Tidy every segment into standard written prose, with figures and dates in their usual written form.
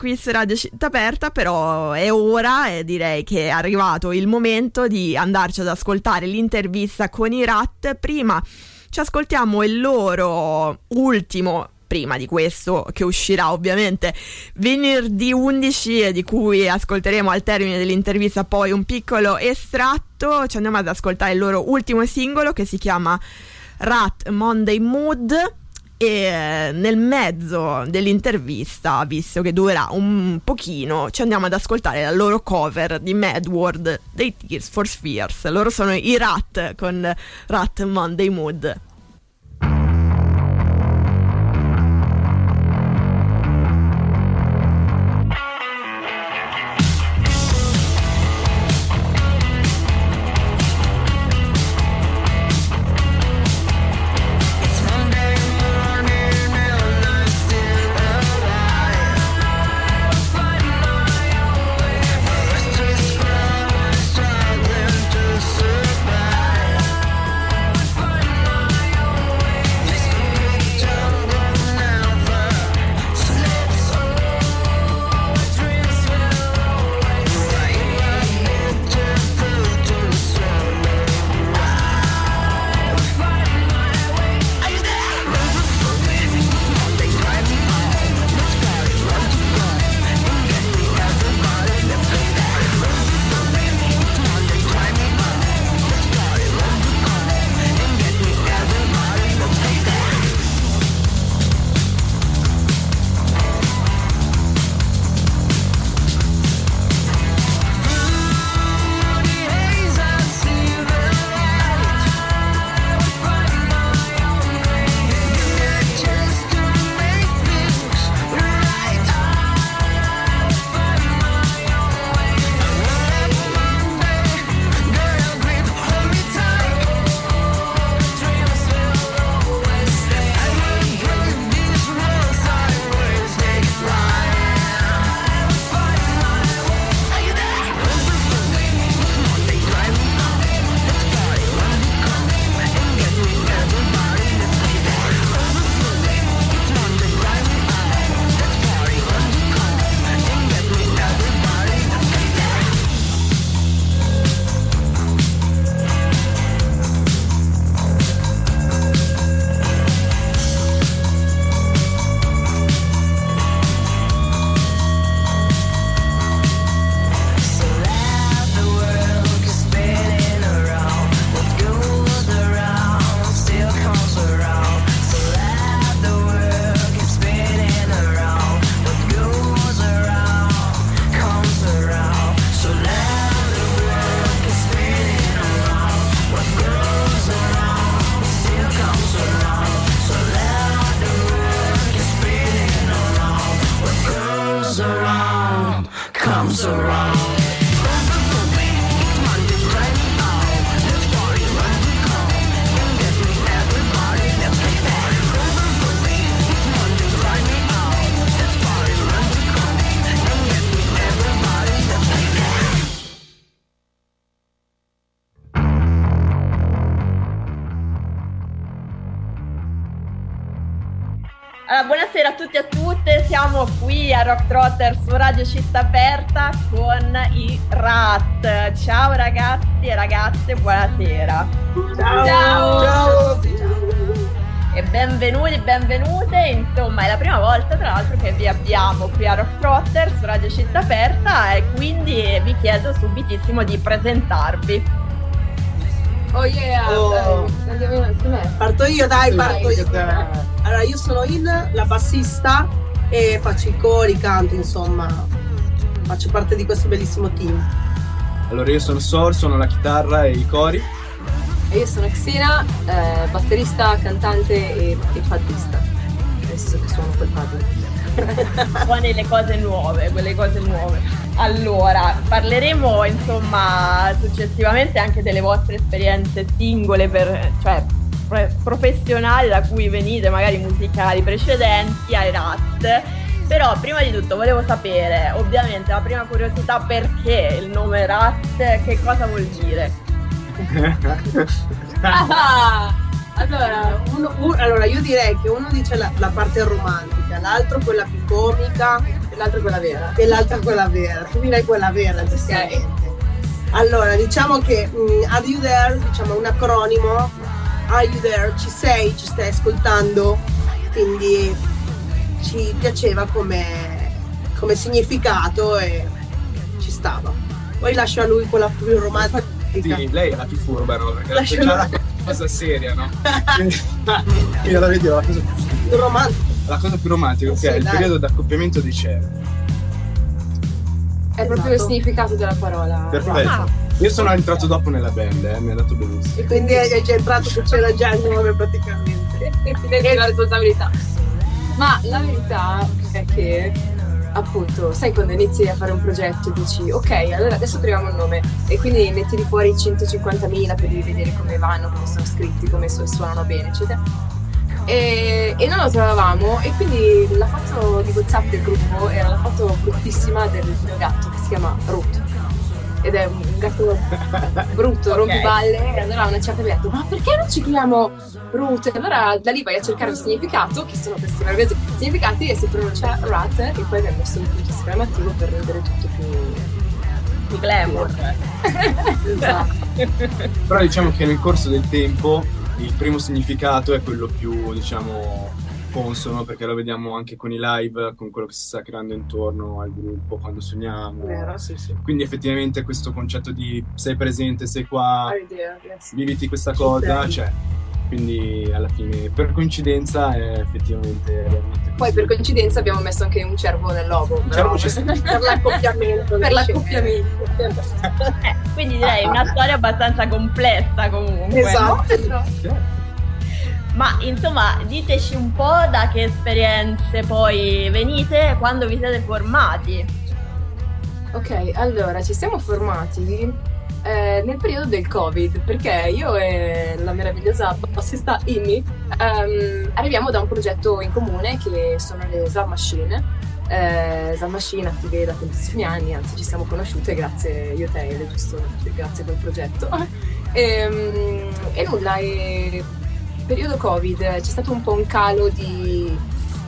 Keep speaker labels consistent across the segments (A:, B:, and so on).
A: qui su Radio Città Aperta, però è ora e direi che è arrivato il momento di andarci ad ascoltare l'intervista con i Rat. Prima ci ascoltiamo il loro ultimo, prima di questo che uscirà ovviamente venerdì 11 e di cui ascolteremo al termine dell'intervista poi un piccolo estratto. Ci andiamo ad ascoltare il loro ultimo singolo che si chiama Rat Monday Mood. E nel mezzo dell'intervista, visto che durerà un pochino, ci andiamo ad ascoltare la loro cover di Mad World dei Tears for Fears. Loro sono i Rat con Rat Monday Mood. Buonasera a tutti e a tutte, siamo qui a Rock Trotter su Radio Città Aperta con i Rat. Ciao ragazzi e ragazze, buonasera.
B: Ciao. Ciao.
A: E benvenuti, benvenute. Insomma, è la prima volta tra l'altro che vi abbiamo qui a Rock Trotter su Radio Città Aperta e quindi vi chiedo subitissimo di presentarvi.
B: Oh yeah,
C: parto io. Allora, io sono la bassista e faccio i cori, canto, insomma, faccio parte di questo bellissimo team.
D: Allora, io sono Sor, sono la chitarra e i cori.
B: E io sono Xena, batterista, cantante e paddista. Adesso che suono col paddle.
A: Buone le cose nuove, quelle cose nuove. Allora, parleremo insomma successivamente anche delle vostre esperienze singole, cioè professionali da cui venite, magari musicali precedenti ai Rat. Però prima di tutto volevo sapere, ovviamente la prima curiosità, perché il nome Rat, che cosa vuol dire?
C: Allora io direi che uno dice la parte romantica, l'altro quella più comica,
B: l'altra è quella vera.
C: E l'altra è quella vera, tu direi quella vera, giustamente. Allora, diciamo che Are You There, diciamo un acronimo, Are You There, ci sei, ci stai ascoltando, quindi ci piaceva come significato e ci stava. Poi lascio a lui quella più romantica.
D: Sì, lei è la più furba, no? Perché lascio già la cosa seria, no? Io la vedo la cosa più
C: romantica.
D: La cosa più romantica, che è il periodo d'accoppiamento dei cieli.
B: È proprio il significato della parola.
D: Perfetto. Io sono entrato dopo nella band, mi è andato benissimo.
C: E quindi hai già entrato che c'era già il nome praticamente.
B: E la responsabilità. Ma la verità è che, appunto, sai quando inizi a fare un progetto e dici ok, allora adesso troviamo il nome e quindi metti di fuori 150.000 per vedere come vanno, come sono scritti, come suonano bene, eccetera. E non lo trovavamo e quindi la foto di WhatsApp del gruppo era la foto bruttissima del mio gatto che si chiama Root ed è un gatto brutto, rompiballe. E allora una certa mi ha detto ma perché non ci chiamiamo Root? E allora da lì vai a cercare un significato, che sono questi meravigliosi significati, e si pronuncia Rat, e poi abbiamo messo un punto esclamativo per rendere tutto più
E: glamour.
C: Esatto.
D: Però diciamo che nel corso del tempo il primo significato è quello più, diciamo, consono, perché lo vediamo anche con i live, con quello che si sta creando intorno al gruppo quando suoniamo.
C: Vero, sì.
D: Quindi effettivamente questo concetto di sei presente, sei qua, viviti questa cosa, c'è. Quindi alla fine per coincidenza è effettivamente veramente così.
B: Poi per coincidenza abbiamo messo anche un cervo nel logo, però
C: Per l'accoppiamento.
B: per l'accoppiamento.
E: Quindi direi una storia abbastanza complessa comunque.
C: Esatto.
E: Ma insomma, diteci un po' da che esperienze poi venite e quando vi siete formati.
B: Ok, allora ci siamo formati nel periodo del Covid, perché io e la meravigliosa bassista Inni arriviamo da un progetto in comune che sono le Slam Machine. Slam Machine attive da tantissimi anni, anzi ci siamo conosciute grazie, io e te, giusto, grazie a quel progetto. E nulla, periodo Covid c'è stato un po' un calo di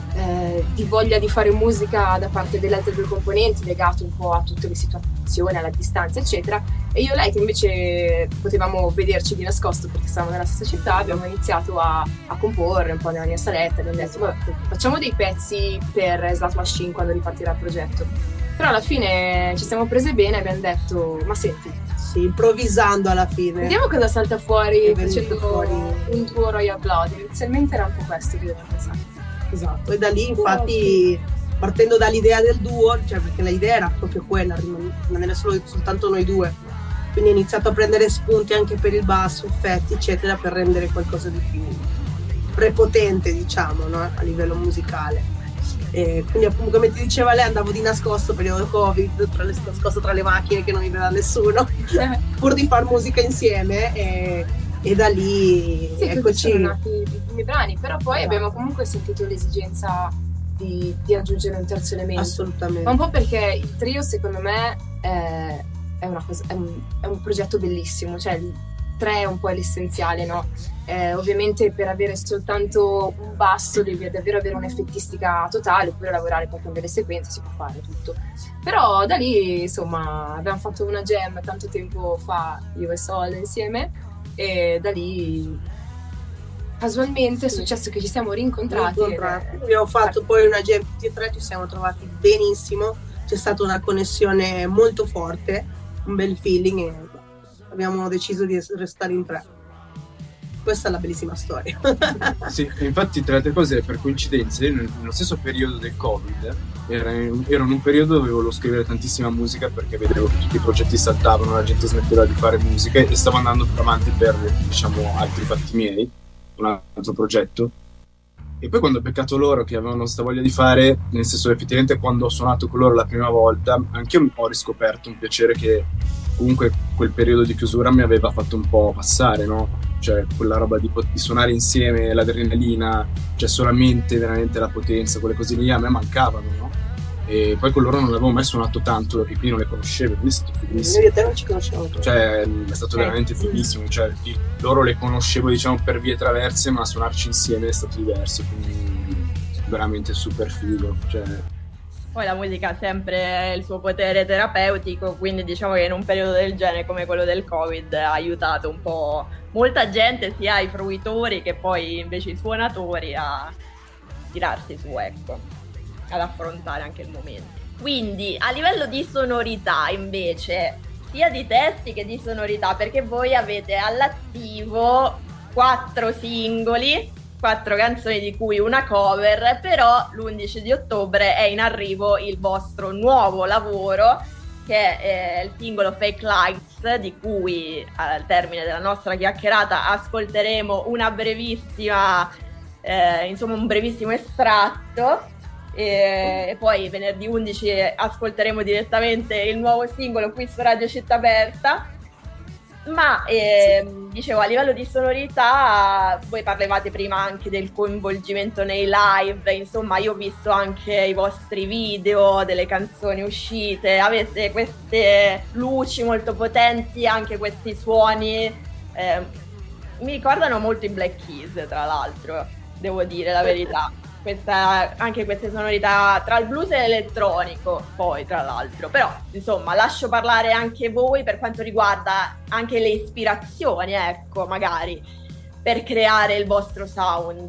B: voglia di fare musica da parte delle altre due componenti, legato un po' a tutte le situazioni, alla distanza eccetera, e io e lei, che invece potevamo vederci di nascosto perché stavamo nella stessa città, abbiamo iniziato a comporre un po' nella mia saletta, abbiamo detto vabbè, facciamo dei pezzi per Slam Machine quando ripartirà il progetto. Però alla fine ci siamo prese bene e abbiamo detto ma senti,
C: Sì, improvvisando alla fine.
B: vediamo cosa salta fuori
C: È venuto
B: facendo
C: fuori.
B: un tuo Royal Blood. Inizialmente era un po' questo che abbiamo pensato.
C: Esatto, e da lì infatti partendo dall'idea del duo, cioè perché l'idea era proprio quella, rimanere soltanto noi due, quindi ho iniziato a prendere spunti anche per il basso, effetti eccetera, per rendere qualcosa di più prepotente, diciamo, no? A livello musicale. E quindi appunto, come ti diceva lei, andavo di nascosto periodo Covid, nascosto tra le macchine che non mi vedeva nessuno, pur di far musica insieme, e da lì
B: Sì,
C: eccoci.
B: sono nati i primi brani, però poi abbiamo comunque sentito l'esigenza di aggiungere un terzo elemento.
C: Assolutamente.
B: Ma un po' perché il trio, secondo me, è un progetto bellissimo, cioè il 3 è un po' l'essenziale, no? Ovviamente per avere soltanto un basso devi davvero avere un'effettistica totale, oppure lavorare poi con delle sequenze, si può fare tutto. Però da lì, insomma, abbiamo fatto una jam tanto tempo fa, io e Sol insieme, e da lì casualmente è successo che ci siamo rincontrati.
C: Abbiamo fatto poi una jam tutti e tre, ci siamo trovati benissimo, c'è stata una connessione molto forte, un bel feeling, e abbiamo deciso di restare in tre. Questa è la bellissima storia.
D: Sì, infatti tra le altre cose, per coincidenza, io nello stesso periodo del Covid ero in un periodo dove volevo scrivere tantissima musica, perché vedevo che tutti i progetti saltavano, la gente smetteva di fare musica, e stavo andando avanti per, diciamo, altri fatti miei, un altro progetto. E poi quando ho beccato loro che avevano questa voglia di fare, nel senso, effettivamente quando ho suonato con loro la prima volta, anche io ho riscoperto un piacere che comunque quel periodo di chiusura mi aveva fatto un po' passare, no? Cioè quella roba di suonare insieme, l'adrenalina, cioè solamente veramente la potenza, quelle cose lì a me mancavano, no? E poi con loro non avevo mai suonato tanto, e quindi non le conoscevo, quindi è stato fighissimo.
C: Noi e te non ci conosciamo.
D: Cioè è stato veramente fighissimo, cioè loro le conoscevo, diciamo, per vie traverse, ma suonarci insieme è stato diverso, quindi veramente super figo, cioè
E: Poi la musica ha sempre il suo potere terapeutico, quindi diciamo che in un periodo del genere come quello del Covid ha aiutato un po' molta gente, sia i fruitori che poi invece i suonatori, a tirarsi su, ecco, ad affrontare anche il momento. Quindi a livello di sonorità invece, sia di testi che di sonorità, perché voi avete all'attivo 4 singoli, 4 canzoni di cui una cover, però l'11 di ottobre è in arrivo il vostro nuovo lavoro, che è il singolo Fake Lights, di cui al termine della nostra chiacchierata ascolteremo una brevissima, insomma un brevissimo estratto, e poi venerdì 11 ascolteremo direttamente il nuovo singolo qui su Radio Città Aperta. Ma dicevo, a livello di sonorità, voi parlavate prima anche del coinvolgimento nei live, insomma io ho visto anche i vostri video delle canzoni uscite, avete queste luci molto potenti, anche questi suoni, mi ricordano molto i Black Keys, tra l'altro, devo dire la verità. Anche queste sonorità tra il blues e l'elettronico, poi tra l'altro, però insomma lascio parlare anche voi per quanto riguarda anche le ispirazioni, ecco, magari per creare il vostro sound.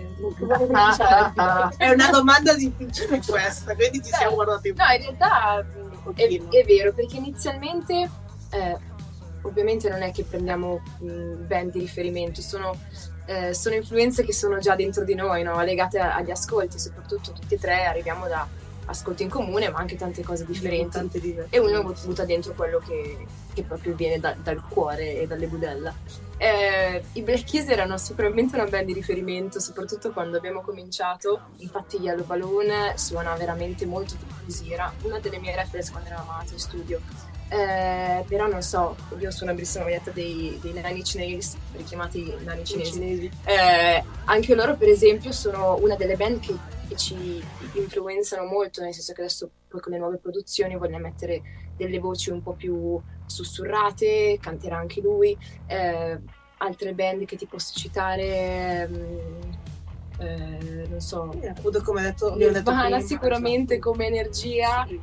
C: È una domanda difficile questa, quindi ci siamo guardati.
B: No, in realtà è vero, perché inizialmente ovviamente non è che prendiamo band di riferimento, sono influenze che sono già dentro di noi, no? Legate agli ascolti, soprattutto tutti e tre arriviamo da ascolti in comune, ma anche tante cose differenti, e uno butta dentro quello che proprio viene dal cuore e dalle budella. I Black Keys erano sicuramente una band di riferimento, soprattutto quando abbiamo cominciato. Infatti Yellow Balloon suona veramente molto così, era una delle mie reference quando eravamo in studio. Però non so, io sono una bellissima maglietta dei Nine Inch Nails, richiamati nani cinesi. Anche loro per esempio sono una delle band che ci influenzano molto, nel senso che adesso poi con le nuove produzioni vogliono mettere delle voci un po' più sussurrate, canterà anche lui. Altre band che ti posso citare, non so,
C: appunto come hai detto,
B: Nirvana sicuramente come energia, sì.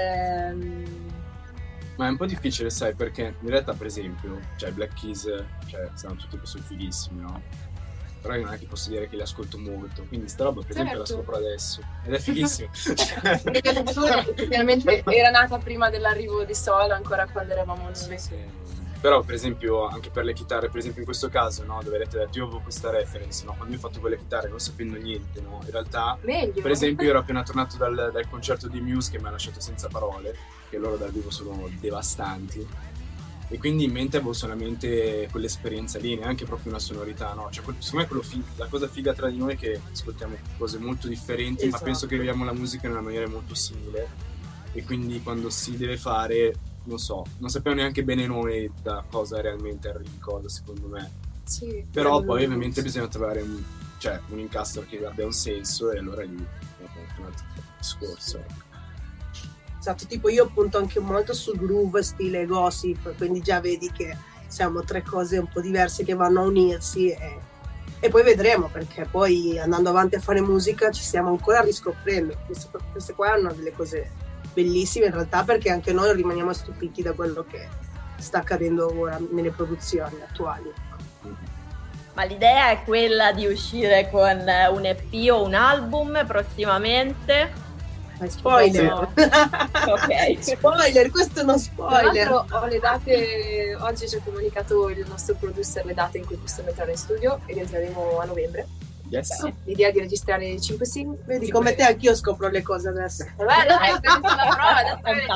D: Ma è un po' difficile, sai, perché in realtà, per esempio, cioè Black Keys, cioè, sono tutti sono fighissimi, no? Però io non è che posso dire che li ascolto molto, quindi sta roba, per esempio, la scopro adesso. Ed è fighissimo.
B: Finalmente era nata prima dell'arrivo di Solo, ancora quando eravamo noi.
D: Sì. Però, per esempio, anche per le chitarre, per esempio in questo caso, no? Dove avete detto, io avevo questa reference, no? Quando io ho fatto quelle chitarre non sapendo niente, no? In realtà,
B: meglio.
D: Per esempio, io ero appena tornato dal concerto di Muse che mi ha lasciato senza parole, che loro dal vivo sono devastanti, e quindi in mente avevo solamente quell'esperienza lì, neanche proprio una sonorità, no? Cioè, secondo me la cosa figa tra di noi è che ascoltiamo cose molto differenti, esatto. Ma penso che viviamo la musica in una maniera molto simile, e quindi quando si deve fare, non so, non sappiamo neanche bene noi da cosa realmente arriva, secondo me.
B: Sì,
D: però poi ovviamente bisogna trovare un incastro che abbia un senso, e allora lì è un altro discorso.
C: Esatto, tipo io punto anche molto sul groove stile gossip, quindi già vedi che siamo tre cose un po' diverse che vanno a unirsi, e poi vedremo, perché poi andando avanti a fare musica ci stiamo ancora riscoprendo. Queste qua hanno delle cose bellissime in realtà, perché anche noi rimaniamo stupiti da quello che sta accadendo ora nelle produzioni attuali.
E: Ma l'idea è quella di uscire con un EP o un album prossimamente?
C: Spoiler.
E: No. Ok.
C: Spoiler, questo è uno spoiler.
B: Tra l'altro ho le date, oggi ci ha comunicato il nostro producer le date in cui possiamo entrare in studio, e rientreremo a novembre.
D: Yes.
B: L'idea di registrare 5 singoli.
C: Vedi, come te anch'io scopro le cose adesso.
B: Vabbè, dai, la prova,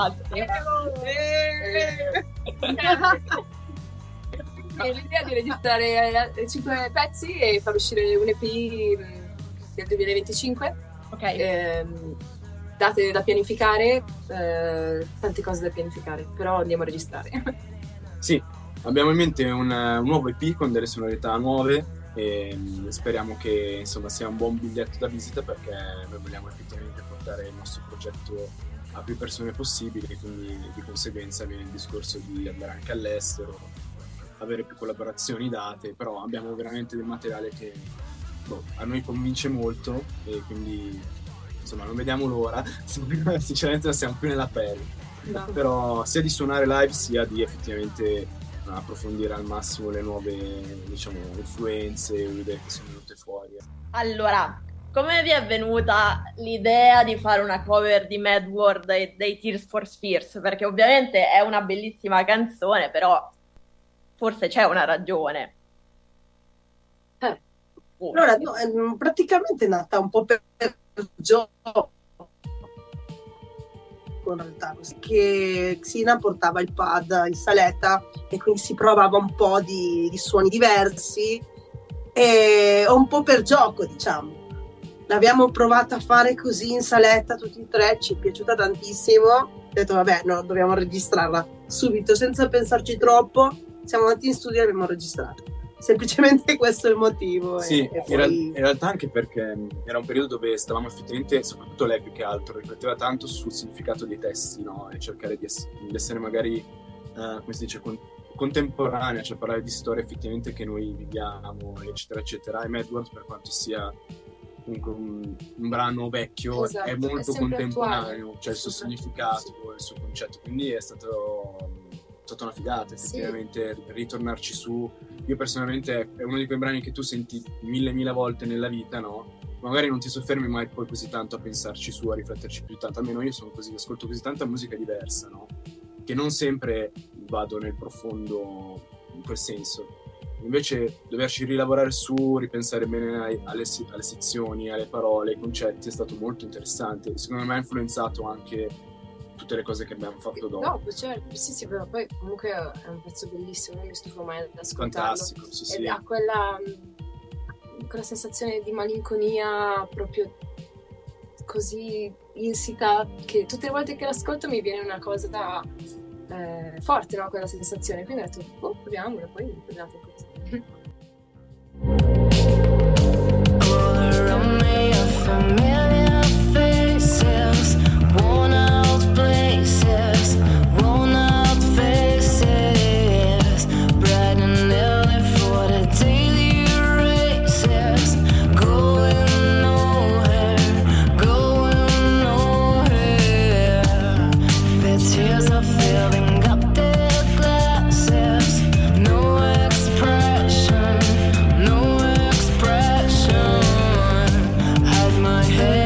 B: l'idea di registrare 5 pezzi e far uscire un EP del 2025.
E: Ok.
B: Date da pianificare, tante cose da pianificare, però andiamo a registrare.
D: Sì, abbiamo in mente un nuovo EP con delle sonorità nuove, e speriamo che insomma sia un buon biglietto da visita, perché noi vogliamo effettivamente portare il nostro progetto a più persone possibili, e quindi di conseguenza viene il discorso di andare anche all'estero, avere più collaborazioni date, però abbiamo veramente del materiale che a noi convince molto, e quindi insomma non vediamo l'ora, sinceramente non siamo più nella pelle.
B: No.
D: Però sia di suonare live sia di effettivamente approfondire al massimo le nuove, diciamo, influenze, le idee che sono venute fuori.
E: Allora, come vi è venuta l'idea di fare una cover di Mad World dei Tears for Fears? Perché ovviamente è una bellissima canzone, però forse c'è una ragione.
C: Allora, no, è praticamente nata un po' per gioco, in realtà, che Xina portava il pad in saletta e quindi si provava un po' di suoni diversi e un po' per gioco, diciamo. L'abbiamo provata a fare così in saletta tutti e tre, ci è piaciuta tantissimo. Ho detto vabbè, no, dobbiamo registrarla subito senza pensarci troppo. Siamo andati in studio e l'abbiamo registrata. Semplicemente questo è il motivo.
D: Sì,
C: e poi...
D: in realtà anche perché era un periodo dove stavamo effettivamente, soprattutto lei più che altro, rifletteva tanto sul significato dei testi, no? E cercare di essere magari, come si dice, contemporanea, cioè parlare di storie effettivamente che noi viviamo, eccetera, eccetera. E Mad World, per quanto sia comunque un brano vecchio,
B: esatto,
D: è molto contemporaneo,
B: attuale.
D: cioè il suo significato,
B: sì.
D: il suo concetto, quindi è stata una figata effettivamente ritornarci su. Io personalmente è uno di quei brani che tu senti mille volte nella vita, no? Magari non ti soffermi mai poi così tanto a pensarci su, a rifletterci più tanto, almeno io sono così, ascolto così tanta musica diversa, no? Che non sempre vado nel profondo in quel senso. Invece doverci rilavorare su, ripensare bene alle sezioni, alle parole, ai concetti è stato molto interessante. Secondo me ha influenzato anche tutte le cose che abbiamo fatto dopo.
B: No, certo, sì, però poi comunque è un pezzo bellissimo, non mi stufo mai ad ascoltarlo.
D: Fantastico, sì.
B: E ha quella sensazione di malinconia proprio così insita che tutte le volte che l'ascolto mi viene una cosa forte, no? Quella sensazione. Quindi ho detto, proviamola, poi vediamo cosa.
F: No expression, hide my head.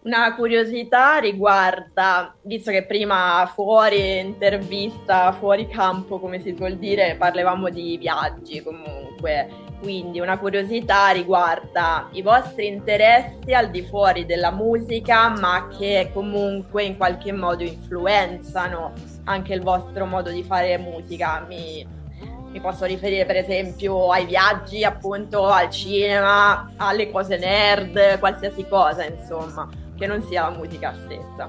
E: Una curiosità riguarda, visto che prima fuori intervista, fuori campo, come si suol dire, parlavamo di viaggi comunque, quindi una curiosità riguarda i vostri interessi al di fuori della musica, ma che comunque in qualche modo influenzano anche il vostro modo di fare musica. Mi posso riferire per esempio ai viaggi, appunto, al cinema, alle cose nerd, qualsiasi cosa, insomma, che non sia la musica stessa.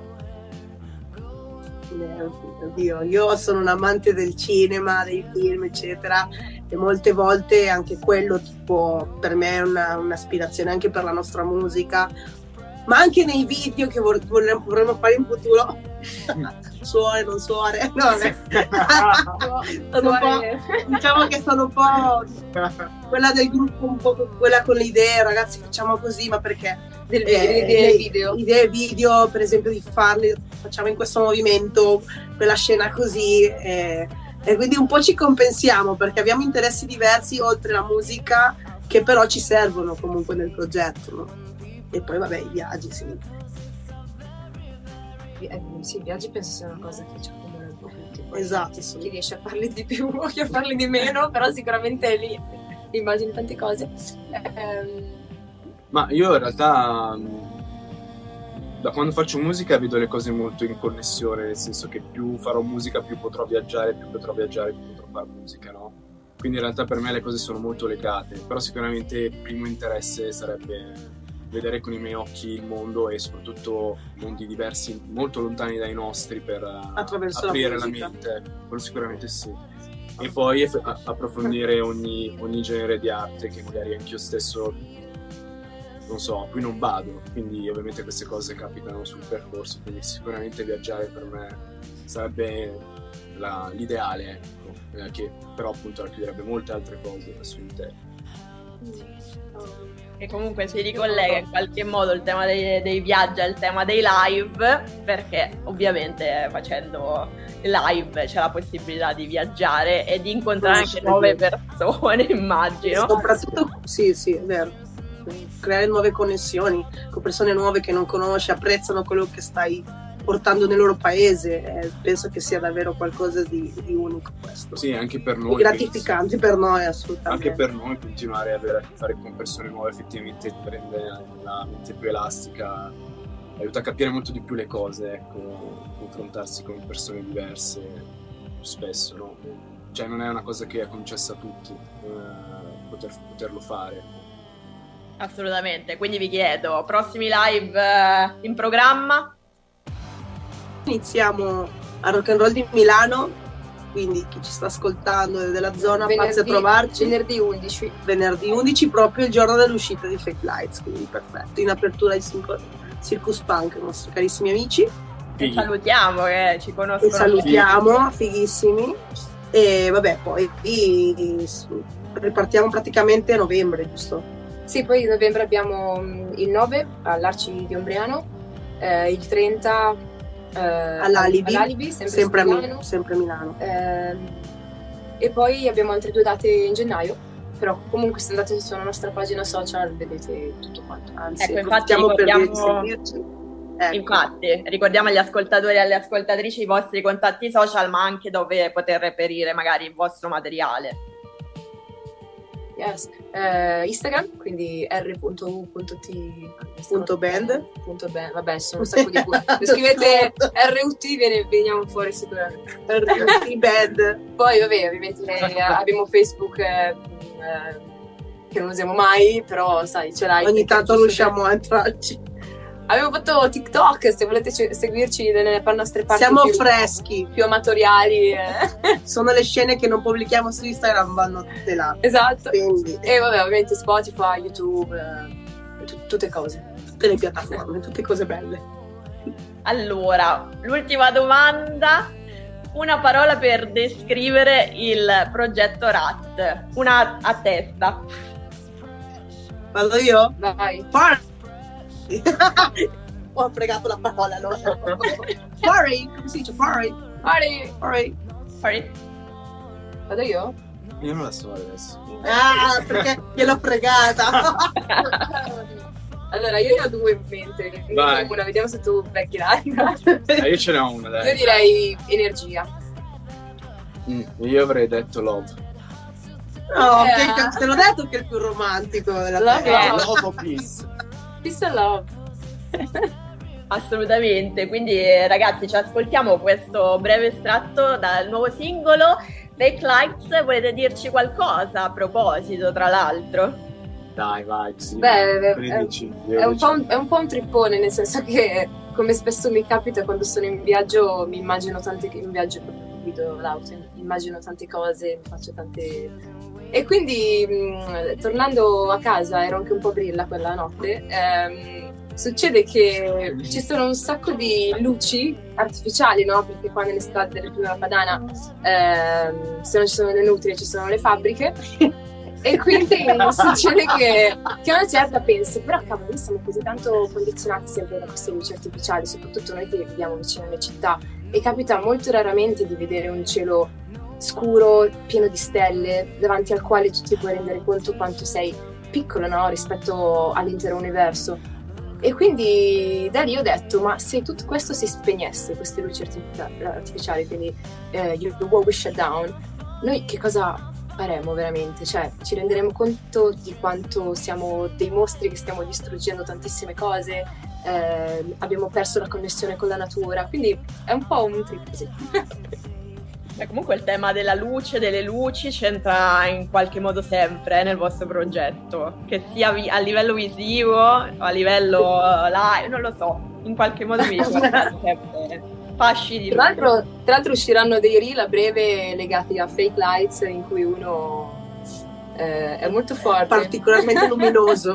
C: Oddio, io sono un amante del cinema, dei film, eccetera, e molte volte anche quello tipo per me è un'aspirazione anche per la nostra musica, ma anche nei video che vorremmo fare in futuro. Suore, non suore, no, diciamo che sono un po' quella del gruppo, un po' quella con le idee, ragazzi, facciamo così, ma perché idee video, per esempio, di farle, facciamo in questo movimento quella scena così, e quindi un po' ci compensiamo perché abbiamo interessi diversi oltre la musica, che però ci servono comunque nel progetto, no? E poi vabbè, i viaggi, sì.
B: Sì, i viaggi penso sia una cosa che ci accomuna un po' tutti.
C: Esatto, sì.
B: Chi riesce a farli di più o chi a farli di meno, però sicuramente è lì immagini tante cose.
D: Ma io in realtà da quando faccio musica vedo le cose molto in connessione, nel senso che più farò musica più potrò viaggiare, più potrò fare musica, no? Quindi in realtà per me le cose sono molto legate, però sicuramente il primo interesse sarebbe vedere con i miei occhi il mondo e soprattutto mondi diversi, molto lontani dai nostri, per aprire la mente, quello sicuramente sì. E poi approfondire ogni genere di arte che magari anch'io stesso, non so, qui non vado, quindi ovviamente queste cose capitano sul percorso, quindi sicuramente viaggiare per me sarebbe l'ideale, ecco, che però appunto racchiuderebbe molte altre cose al suo interno.
E: E comunque si ricollega in qualche modo il tema dei viaggi al tema dei live, perché ovviamente facendo live c'è la possibilità di viaggiare e di incontrare anche nuove persone, immagino.
C: Soprattutto, sì, è vero, creare nuove connessioni con persone nuove che non conosci, apprezzano quello che stai portando nel loro paese, penso che sia davvero qualcosa di unico questo.
D: Sì, anche per noi.
C: Gratificante per noi, assolutamente.
D: Anche per noi continuare ad avere a che fare con persone nuove effettivamente rende la mente più elastica, aiuta a capire molto di più le cose, ecco, confrontarsi con persone diverse più spesso, no? Cioè non è una cosa che è concessa a tutti, poterlo fare.
E: Assolutamente, quindi vi chiedo, prossimi live in programma?
C: Iniziamo a Rock and Roll di Milano, quindi chi ci sta ascoltando della zona passi a trovarci
B: venerdì 11.
C: Venerdì 11, proprio il giorno dell'uscita di Fake Lights, quindi perfetto, in apertura di Circus Punk, i nostri carissimi amici.
E: E salutiamo, che ci conoscono.
C: E salutiamo, fighissimi. E vabbè, poi ripartiamo praticamente a novembre, giusto?
B: Sì, poi a novembre abbiamo il 9 all'Arci di Ombriano, il 30
C: all'Alibi, sempre a Milano.
B: E poi abbiamo altre 2 date in gennaio, però comunque se andate sulla nostra pagina social vedete tutto quanto.
C: Anzi,
E: ecco, infatti ricordiamo agli ascoltatori e alle ascoltatrici i vostri contatti social, ma anche dove poter reperire magari il vostro materiale.
B: Yes. Instagram, quindi
C: r.u.t.band.
B: Vabbè, sono un sacco di punti. Se scrivete RUT veniamo fuori sicuramente.
C: RUT Band.
B: Poi vabbè, ovviamente abbiamo Facebook che non usiamo mai, però sai, ce l'hai.
C: Ogni tanto riusciamo a entrarci.
B: Abbiamo fatto TikTok, se volete seguirci nelle nostre parti.
C: Siamo freschi,
B: più amatoriali.
C: Sono le scene che non pubblichiamo su Instagram, vanno tutte là.
B: Esatto.
C: Quindi.
B: E vabbè, ovviamente Spotify, YouTube, tutte cose.
C: Tutte le piattaforme, tutte cose belle.
E: Allora, l'ultima domanda. Una parola per descrivere il progetto RAT. Una a testa.
C: Vado io?
B: Vai.
C: Ho fregato la parola, no? Party, come si dice? Party.
B: Vado io?
D: Io non la so adesso.
C: Perché gliel'ho fregata.
B: Allora, io ne ho due in mente.
D: Vai.
B: Una, vediamo se tu becchi l'altra.
D: Io ce n'ho una, dai.
B: Io direi energia.
D: Io avrei detto love.
C: No, te l'ho detto che è il più romantico della terra.
D: Love o peace?
B: Peace and love.
E: Assolutamente, quindi ragazzi ci ascoltiamo questo breve estratto dal nuovo singolo Fake Lights. Volete dirci qualcosa a proposito, tra l'altro?
D: Dai, vai, sì.
B: Beh, è un po' un trippone, nel senso che, come spesso mi capita quando sono in viaggio, mi immagino in viaggio guido l'auto, immagino tante cose, mi faccio tante... E quindi, tornando a casa, ero anche un po' brilla quella notte, succede che ci sono un sacco di luci artificiali, no? Perché qua nell'estate della Pianura Padana, se non ci sono le nutrie, ci sono le fabbriche. E quindi succede che a una certa penso, però cavolo, noi siamo così tanto condizionati sempre da queste luci artificiali, soprattutto noi che viviamo vicino alle città, e capita molto raramente di vedere un cielo scuro, pieno di stelle, davanti al quale tu ti puoi rendere conto quanto sei piccolo, no? Rispetto all'intero universo. E quindi da lì ho detto, ma se tutto questo si spegnesse, queste luci artificiali, quindi you will shut down, noi che cosa faremo veramente? Cioè, ci renderemo conto di quanto siamo dei mostri che stiamo distruggendo tantissime cose, abbiamo perso la connessione con la natura, quindi è un po' un trip così.
E: Comunque il tema della luce, delle luci c'entra in qualche modo sempre nel vostro progetto, che sia a livello visivo o a livello live, non lo so, in qualche modo vi ricordate sempre fasci di
B: luce. Tra l'altro usciranno dei reel a breve legati a Fake Lights in cui uno è molto forte,
C: particolarmente luminoso.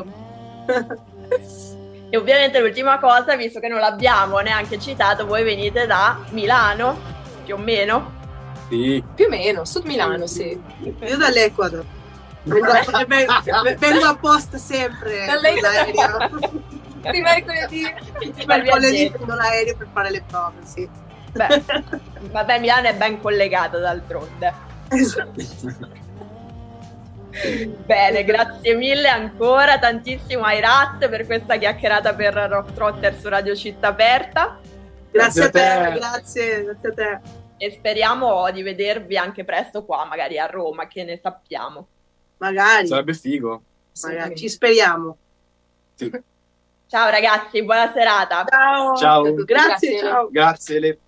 E: E ovviamente l'ultima cosa, visto che non l'abbiamo neanche citato, voi venite da Milano, più o meno?
D: Sì.
B: Più o meno, Sud Milano, sì.
C: Io dall'Ecuador. Vengo apposta sempre dall'aereo.
B: Tutti i mercoledì
C: prendo l'aereo per fare le prove, sì.
E: Beh, vabbè, Milano è ben collegata d'altronde.
C: Esatto.
E: Bene, grazie mille ancora tantissimo ai Rat per questa chiacchierata per Rock Trotter su Radio Città Aperta.
C: Grazie a te, grazie a te.
E: E speriamo di vedervi anche presto qua, magari a Roma, che ne sappiamo.
C: Magari.
D: Sarebbe figo.
C: Magari. Ci speriamo.
D: Sì.
E: Ciao ragazzi, buona serata.
C: Ciao.
D: Ciao.
C: Grazie, ciao.
D: Grazie.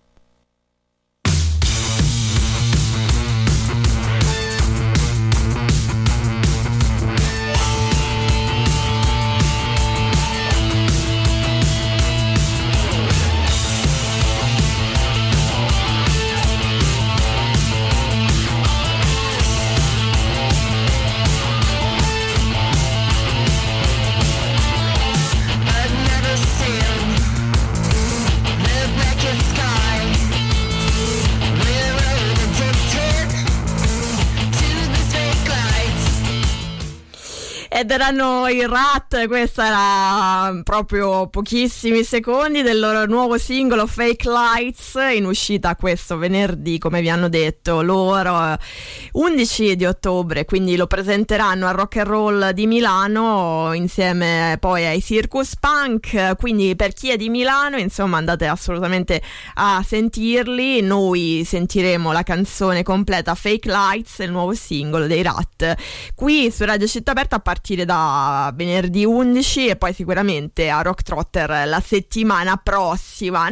A: Ed erano i Rat, questa era proprio pochissimi secondi del loro nuovo singolo Fake Lights, in uscita questo venerdì, come vi hanno detto loro, 11 di ottobre, quindi lo presenteranno al Rock and Roll di Milano insieme poi ai Circus Punk, quindi per chi è di Milano insomma andate assolutamente a sentirli. Noi sentiremo la canzone completa Fake Lights, il nuovo singolo dei Rat, qui su Radio Città Aperta a partire da venerdì 11 e poi sicuramente a Rock Trotter la settimana prossima.